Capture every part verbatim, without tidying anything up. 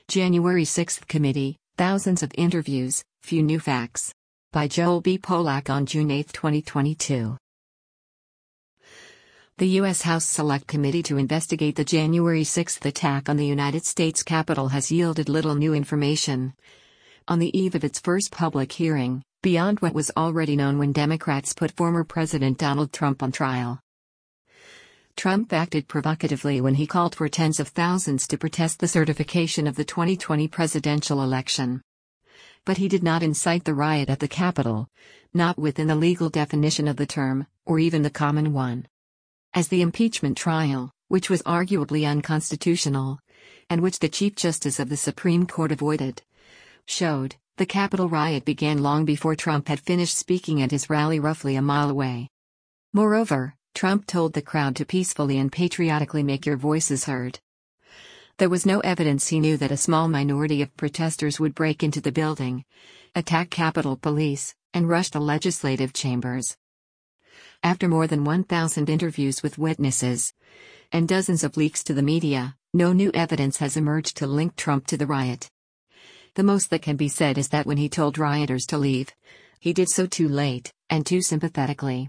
January sixth Committee, Thousands of Interviews, Few New Facts. By Joel B. Polak on June eighth twenty twenty-two. The U S House Select Committee to investigate the January sixth attack on the United States Capitol has yielded little new information. On the eve of its first public hearing, beyond what was already known when Democrats put former President Donald Trump on trial. Trump acted provocatively when he called for tens of thousands to protest the certification of the twenty twenty presidential election. But he did not incite the riot at the Capitol, not within the legal definition of the term, or even the common one. As the impeachment trial, which was arguably unconstitutional, and which the Chief Justice of the Supreme Court avoided, showed, the Capitol riot began long before Trump had finished speaking at his rally roughly a mile away. Moreover, Trump told the crowd to peacefully and patriotically make your voices heard. There was no evidence he knew that a small minority of protesters would break into the building, attack Capitol Police, and rush the legislative chambers. After more than one thousand interviews with witnesses, and dozens of leaks to the media, no new evidence has emerged to link Trump to the riot. The most that can be said is that when he told rioters to leave, he did so too late, and too sympathetically.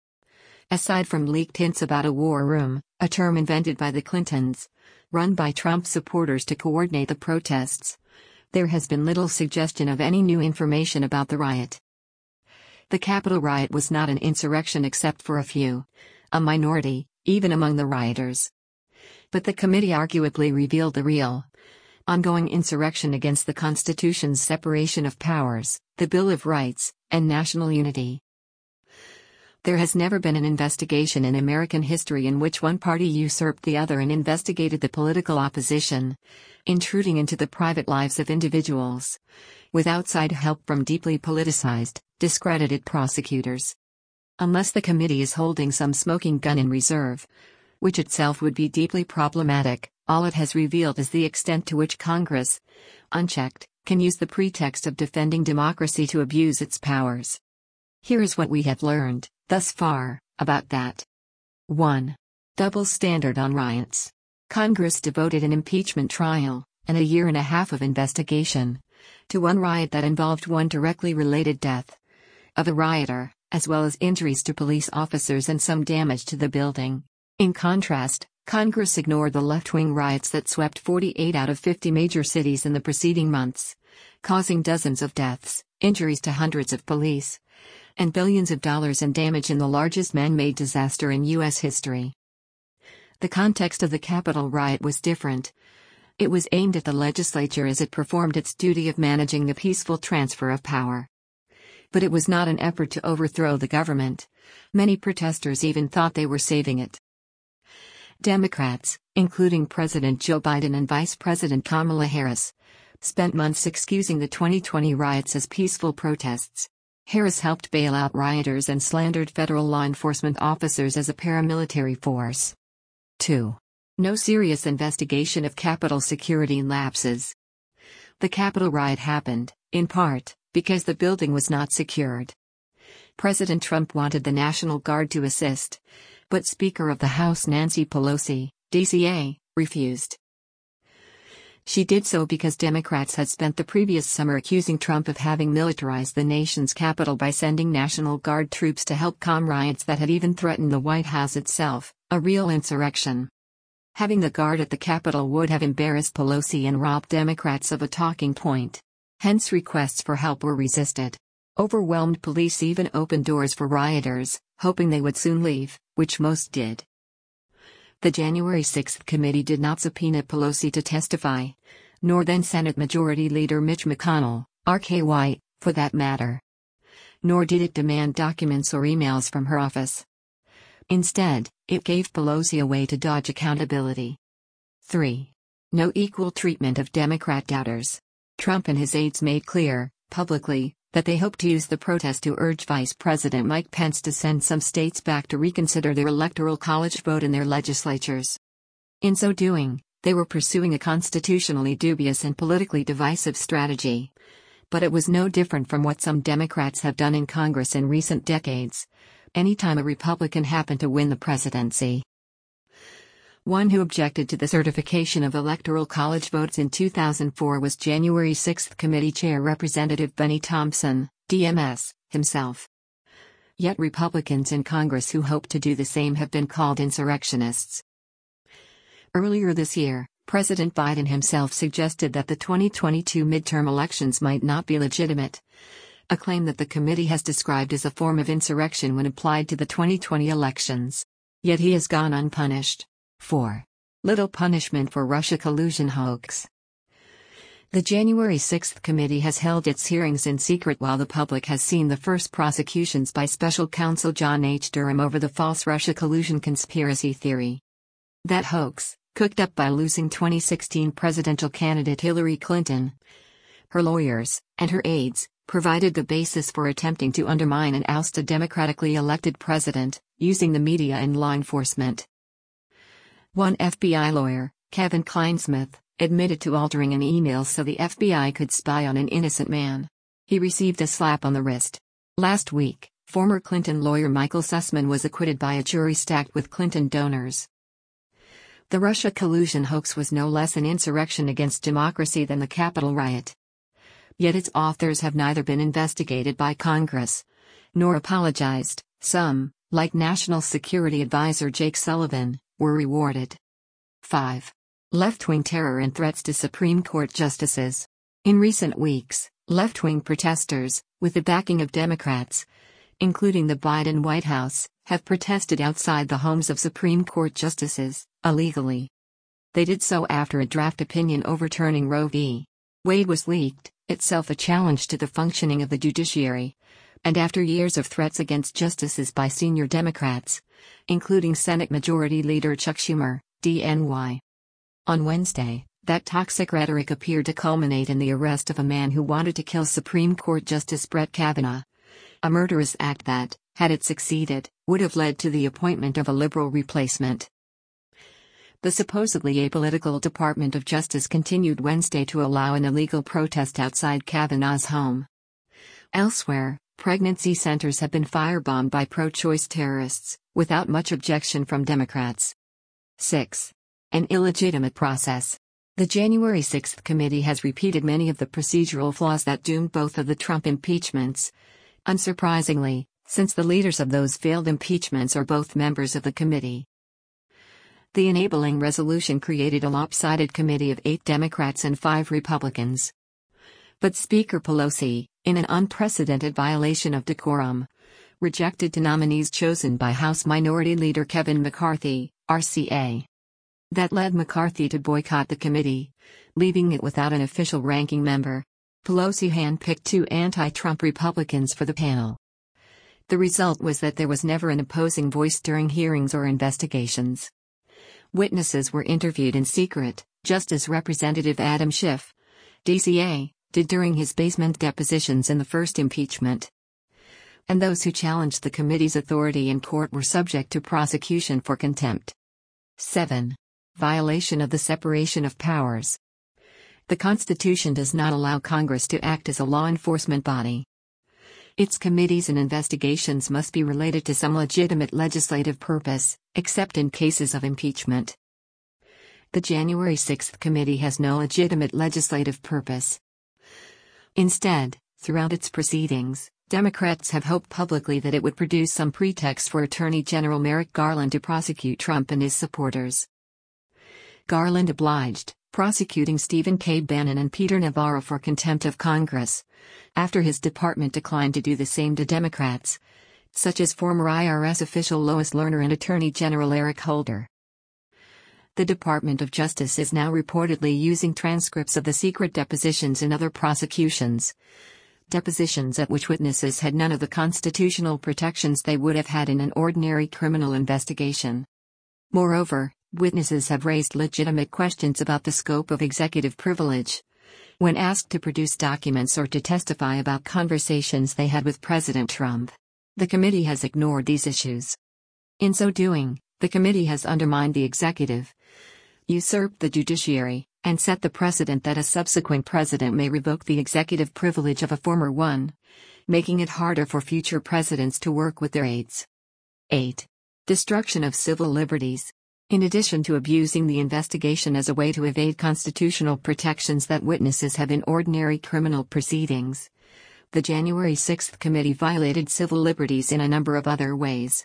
Aside from leaked hints about a war room, a term invented by the Clintons, run by Trump supporters to coordinate the protests, there has been little suggestion of any new information about the riot. The Capitol riot was not an insurrection except for a few, a minority, even among the rioters. But the committee arguably revealed the real, ongoing insurrection against the Constitution's separation of powers, the Bill of Rights, and national unity. There has never been an investigation in American history in which one party usurped the other and investigated the political opposition, intruding into the private lives of individuals, with outside help from deeply politicized, discredited prosecutors. Unless the committee is holding some smoking gun in reserve, which itself would be deeply problematic, all it has revealed is the extent to which Congress, unchecked, can use the pretext of defending democracy to abuse its powers. Here is what we have learned, thus far, about that. one. Double standard on riots. Congress devoted an impeachment trial, and a year and a half of investigation, to one riot that involved one directly related death of a rioter, as well as injuries to police officers and some damage to the building. In contrast, Congress ignored the left-wing riots that swept forty-eight out of fifty major cities in the preceding months, causing dozens of deaths, injuries to hundreds of police, and billions of dollars in damage in the largest man-made disaster in U S history. The context of the Capitol riot was different. It was aimed at the legislature as it performed its duty of managing the peaceful transfer of power. But it was not an effort to overthrow the government. Many protesters even thought they were saving it. Democrats, including President Joe Biden and Vice President Kamala Harris, spent months excusing the twenty twenty riots as peaceful protests. Harris helped bail out rioters and slandered federal law enforcement officers as a paramilitary force. two. No serious investigation of Capitol security lapses. The Capitol riot happened, in part, because the building was not secured. President Trump wanted the National Guard to assist, but Speaker of the House Nancy Pelosi, D C A, refused. She did so because Democrats had spent the previous summer accusing Trump of having militarized the nation's capital by sending National Guard troops to help calm riots that had even threatened the White House itself, a real insurrection. Having the Guard at the Capitol would have embarrassed Pelosi and robbed Democrats of a talking point. Hence requests for help were resisted. Overwhelmed police even opened doors for rioters, hoping they would soon leave, which most did. The January sixth committee did not subpoena Pelosi to testify, nor then Senate Majority Leader Mitch McConnell, R K Y, for that matter. Nor did it demand documents or emails from her office. Instead, it gave Pelosi a way to dodge accountability. three. No equal treatment of Democrat doubters. Trump and his aides made clear, publicly, that they hoped to use the protest to urge Vice President Mike Pence to send some states back to reconsider their electoral college vote in their legislatures. In so doing, they were pursuing a constitutionally dubious and politically divisive strategy. But it was no different from what some Democrats have done in Congress in recent decades, anytime a Republican happened to win the presidency. One who objected to the certification of Electoral College votes in two thousand four was January sixth Committee Chair Representative Benny Thompson, D M S, himself. Yet Republicans in Congress who hope to do the same have been called insurrectionists. Earlier this year, President Biden himself suggested that the twenty twenty-two midterm elections might not be legitimate, a claim that the committee has described as a form of insurrection when applied to the twenty twenty elections. Yet he has gone unpunished. four. Little punishment for Russia collusion hoax. The January sixth committee has held its hearings in secret while the public has seen the first prosecutions by Special Counsel John H. Durham over the false Russia collusion conspiracy theory. That hoax, cooked up by losing twenty sixteen presidential candidate Hillary Clinton, her lawyers, and her aides, provided the basis for attempting to undermine and oust a democratically elected president, using the media and law enforcement. One F B I lawyer, Kevin Clinesmith, admitted to altering an email so the F B I could spy on an innocent man. He received a slap on the wrist. Last week, former Clinton lawyer Michael Sussman was acquitted by a jury stacked with Clinton donors. The Russia collusion hoax was no less an insurrection against democracy than the Capitol riot. Yet its authors have neither been investigated by Congress, nor apologized. Some, like National Security Advisor Jake Sullivan, were rewarded. five. Left-wing terror and threats to Supreme Court justices. In recent weeks, left-wing protesters, with the backing of Democrats, including the Biden White House, have protested outside the homes of Supreme Court justices, illegally. They did so after a draft opinion overturning Roe v. Wade was leaked, itself a challenge to the functioning of the judiciary, and after years of threats against justices by senior Democrats, including Senate Majority Leader Chuck Schumer, D N Y. On Wednesday, that toxic rhetoric appeared to culminate in the arrest of a man who wanted to kill Supreme Court Justice Brett Kavanaugh. A murderous act that, had it succeeded, would have led to the appointment of a liberal replacement. The supposedly apolitical Department of Justice continued Wednesday to allow an illegal protest outside Kavanaugh's home. Elsewhere, pregnancy centers have been firebombed by pro-choice terrorists, without much objection from Democrats. six. An illegitimate process. The January sixth committee has repeated many of the procedural flaws that doomed both of the Trump impeachments. Unsurprisingly, since the leaders of those failed impeachments are both members of the committee. The enabling resolution created a lopsided committee of eight Democrats and five Republicans. But Speaker Pelosi, in an unprecedented violation of decorum, rejected two nominees chosen by House Minority Leader Kevin McCarthy, R C A. That led McCarthy to boycott the committee, leaving it without an official ranking member. Pelosi handpicked two anti-Trump Republicans for the panel. The result was that there was never an opposing voice during hearings or investigations. Witnesses were interviewed in secret, just as Representative Adam Schiff, D C A, did during his basement depositions in the first impeachment. And those who challenged the committee's authority in court were subject to prosecution for contempt. seven. Violation of the separation of powers. The Constitution does not allow Congress to act as a law enforcement body. Its committees and investigations must be related to some legitimate legislative purpose, except in cases of impeachment. The January sixth committee has no legitimate legislative purpose. Instead, throughout its proceedings, Democrats have hoped publicly that it would produce some pretext for Attorney General Merrick Garland to prosecute Trump and his supporters. Garland obliged, prosecuting Stephen K. Bannon and Peter Navarro for contempt of Congress, after his department declined to do the same to Democrats, such as former I R S official Lois Lerner and Attorney General Eric Holder. The Department of Justice is now reportedly using transcripts of the secret depositions in other prosecutions, depositions at which witnesses had none of the constitutional protections they would have had in an ordinary criminal investigation. Moreover, witnesses have raised legitimate questions about the scope of executive privilege. When asked to produce documents or to testify about conversations they had with President Trump, the committee has ignored these issues. In so doing, the committee has undermined the executive, usurped the judiciary, and set the precedent that a subsequent president may revoke the executive privilege of a former one, making it harder for future presidents to work with their aides. eight. Destruction of civil liberties. In addition to abusing the investigation as a way to evade constitutional protections that witnesses have in ordinary criminal proceedings, the January sixth committee violated civil liberties in a number of other ways.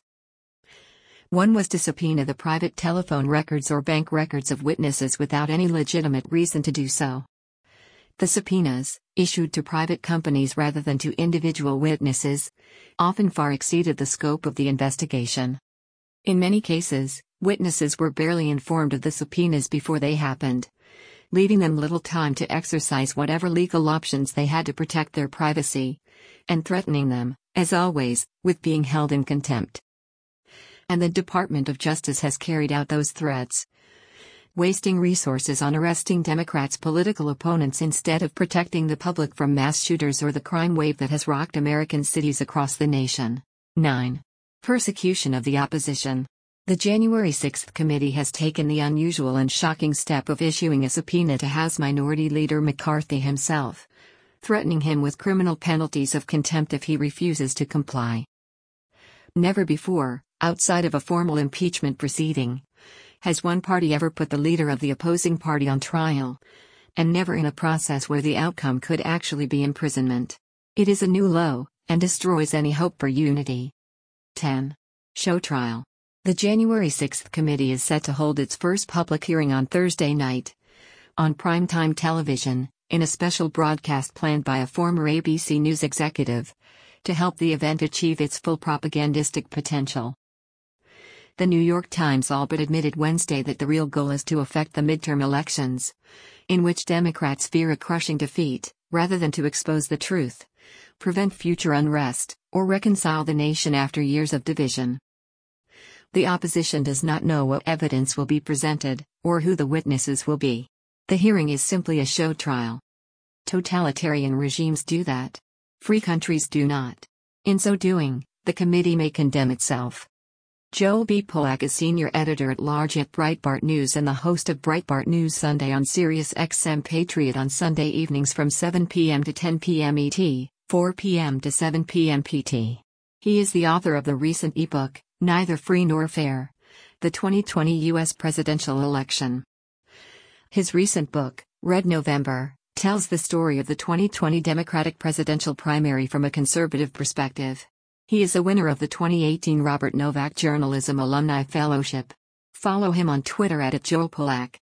One was to subpoena the private telephone records or bank records of witnesses without any legitimate reason to do so. The subpoenas, issued to private companies rather than to individual witnesses, often far exceeded the scope of the investigation. In many cases, witnesses were barely informed of the subpoenas before they happened, leaving them little time to exercise whatever legal options they had to protect their privacy, and threatening them, as always, with being held in contempt. And the Department of Justice has carried out those threats, wasting resources on arresting Democrats' political opponents instead of protecting the public from mass shooters or the crime wave that has rocked American cities across the nation. nine. Persecution of the opposition. The January sixth committee has taken the unusual and shocking step of issuing a subpoena to House Minority Leader McCarthy himself, threatening him with criminal penalties of contempt if he refuses to comply. Never before, outside of a formal impeachment proceeding, has one party ever put the leader of the opposing party on trial, and never in a process where the outcome could actually be imprisonment. It is a new low, and destroys any hope for unity. ten. Show trial. The January sixth committee is set to hold its first public hearing on Thursday night, on primetime television, in a special broadcast planned by a former A B C News executive, to help the event achieve its full propagandistic potential. The New York Times all but admitted Wednesday that the real goal is to affect the midterm elections, in which Democrats fear a crushing defeat, rather than to expose the truth, prevent future unrest, or reconcile the nation after years of division. The opposition does not know what evidence will be presented, or who the witnesses will be. The hearing is simply a show trial. Totalitarian regimes do that. Free countries do not. In so doing, the committee may condemn itself. Joel B. Pollack is senior editor-at-large at Breitbart News and the host of Breitbart News Sunday on Sirius X M Patriot on Sunday evenings from seven p m to ten p m E T, four p m to seven p m P T. He is the author of the recent ebook, Neither Free Nor Fair: The twenty twenty U S Presidential Election. His recent book, Red November, tells the story of the twenty twenty Democratic presidential primary from a conservative perspective. He is a winner of the twenty eighteen Robert Novak Journalism Alumni Fellowship. Follow him on Twitter at Joel Pollack.